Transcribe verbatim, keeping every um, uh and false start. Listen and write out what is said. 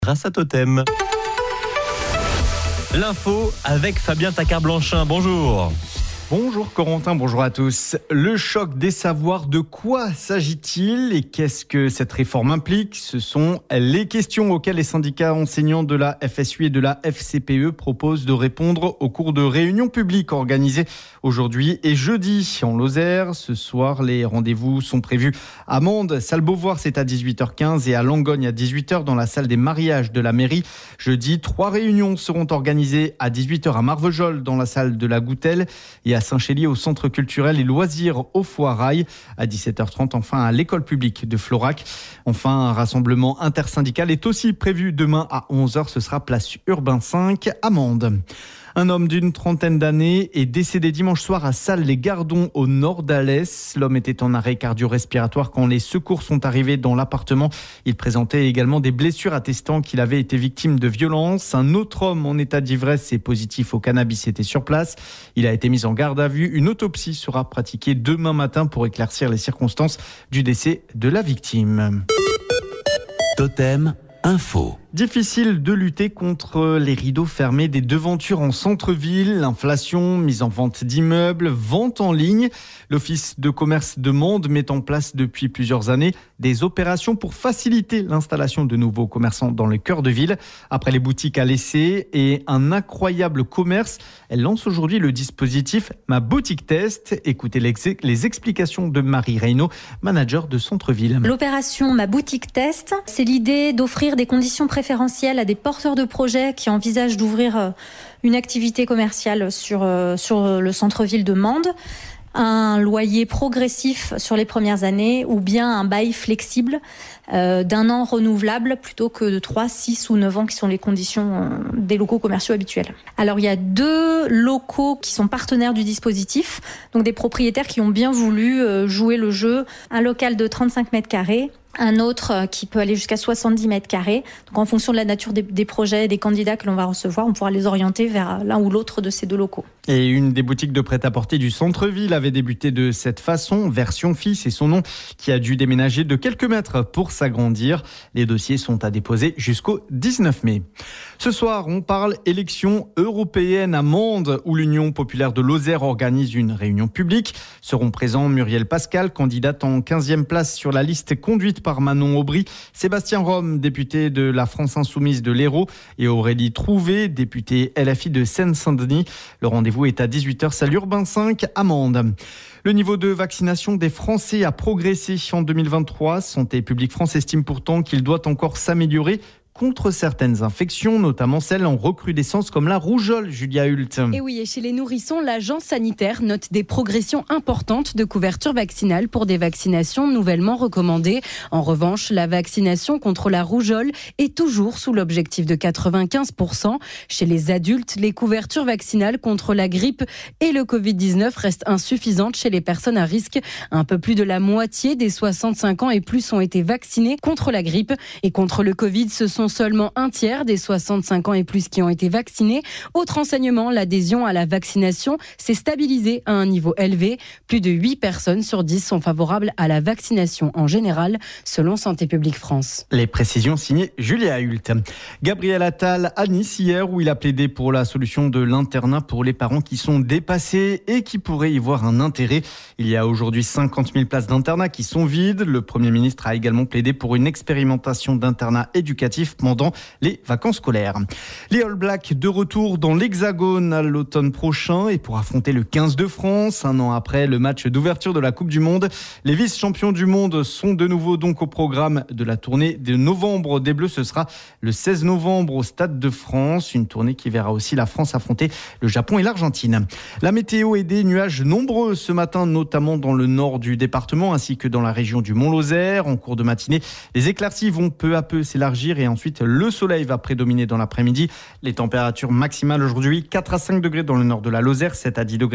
Grâce à Totem. L'info avec Fabien Tacard-Blanchin. Bonjour. Bonjour Corentin, bonjour à tous. Le choc des savoirs, de quoi s'agit-il et qu'est-ce que cette réforme implique ? Ce sont les questions auxquelles les syndicats enseignants de la F S U et de la F C P E proposent de répondre au cours de réunions publiques organisées aujourd'hui et jeudi en Lozère. Ce soir, les rendez-vous sont prévus à Mende, Salle-Beauvoir, c'est à dix-huit heures quinze et à Langogne à dix-huit heures dans la salle des mariages de la mairie. Jeudi, trois réunions seront organisées à dix-huit heures à Marvejols dans la salle de la Goutelle et à Saint-Chély au centre culturel et loisirs au Foirail. À dix-sept heures trente, enfin à l'école publique de Florac. Enfin, un rassemblement intersyndical est aussi prévu demain à onze heures. Ce sera place Urbain cinq à Mende. Un homme d'une trentaine d'années est décédé dimanche soir à Salles-les-Gardons au nord d'Alès. L'homme était en arrêt cardio-respiratoire quand les secours sont arrivés dans l'appartement. Il présentait également des blessures attestant qu'il avait été victime de violences. Un autre homme en état d'ivresse et positif au cannabis était sur place. Il a été mis en garde à vue. Une autopsie sera pratiquée demain matin pour éclaircir les circonstances du décès de la victime. Totem Info. Difficile de lutter contre les rideaux fermés des devantures en centre-ville, l'inflation, mise en vente d'immeubles, vente en ligne. L'Office de commerce de Mende met en place depuis plusieurs années des opérations pour faciliter l'installation de nouveaux commerçants dans le cœur de ville. Après les boutiques à laisser et un incroyable commerce, elle lance aujourd'hui le dispositif Ma Boutique Test. Écoutez les explications de Marie Reynaud, manager de centre-ville. L'opération Ma Boutique Test, c'est l'idée d'offrir des conditions préférentielles à des porteurs de projets qui envisagent d'ouvrir une activité commerciale sur, sur le centre-ville de Mende, un loyer progressif sur les premières années ou bien un bail flexible euh, d'un an renouvelable plutôt que de trois, six ou neuf ans qui sont les conditions euh, des locaux commerciaux habituels. Alors il y a deux locaux qui sont partenaires du dispositif, donc des propriétaires qui ont bien voulu euh, jouer le jeu. Un local de trente-cinq mètres carrés, un autre qui peut aller jusqu'à soixante-dix mètres carrés. Donc en fonction de la nature des, des projets et des candidats que l'on va recevoir, on pourra les orienter vers l'un ou l'autre de ces deux locaux. Et une des boutiques de prêt-à-porter du centre-ville avait débuté de cette façon. Version Fille, c'est son nom, qui a dû déménager de quelques mètres pour s'agrandir. Les dossiers sont à déposer jusqu'au dix-neuf mai. Ce soir, on parle élections européennes à Mende, où l'Union populaire de Lozère organise une réunion publique. Seront présents Muriel Pascal, candidate en quinzième place sur la liste conduite par Manon Aubry, Sébastien Rome, député de la France Insoumise de l'Hérault, et Aurélie Trouvé, députée L F I de Seine-Saint-Denis. Le rendez-vous est à dix-huit heures, salle Urbain cinq à Mende. Le niveau de vaccination des Français a progressé en deux mille vingt-trois. Santé publique France estime pourtant qu'il doit encore s'améliorer contre certaines infections, notamment celles en recrudescence comme la rougeole, Julia Hult. Et oui, et chez les nourrissons, l'agence sanitaire note des progressions importantes de couverture vaccinale pour des vaccinations nouvellement recommandées. En revanche, la vaccination contre la rougeole est toujours sous l'objectif de quatre-vingt-quinze pour cent. Chez les adultes, les couvertures vaccinales contre la grippe et le covid dix-neuf restent insuffisantes chez les personnes à risque. Un peu plus de la moitié des soixante-cinq ans et plus ont été vaccinés contre la grippe. Et contre le Covid, ce sont seulement un tiers des soixante-cinq ans et plus qui ont été vaccinés. Autre enseignement, l'adhésion à la vaccination s'est stabilisée à un niveau élevé. Plus de huit personnes sur dix sont favorables à la vaccination en général, selon Santé publique France. Les précisions signées Julia Hult. Gabriel Attal à Nice hier, où il a plaidé pour la solution de l'internat pour les parents qui sont dépassés et qui pourraient y voir un intérêt. Il y a aujourd'hui cinquante mille places d'internat qui sont vides. Le Premier ministre a également plaidé pour une expérimentation d'internat éducatif pendant les vacances scolaires. Les All Blacks de retour dans l'Hexagone à l'automne prochain et pour affronter le quinze de France, un an après le match d'ouverture de la Coupe du Monde. Les vice-champions du monde sont de nouveau donc au programme de la tournée de novembre des Bleus. Ce sera le seize novembre au Stade de France, une tournée qui verra aussi la France affronter le Japon et l'Argentine. La météo et des nuages nombreux ce matin, notamment dans le nord du département ainsi que dans la région du Mont-Lozère. En cours de matinée, les éclaircies vont peu à peu s'élargir et ensuite le soleil va prédominer dans l'après-midi. Les températures maximales aujourd'hui, quatre à cinq degrés dans le nord de la Lozère, sept à dix degrés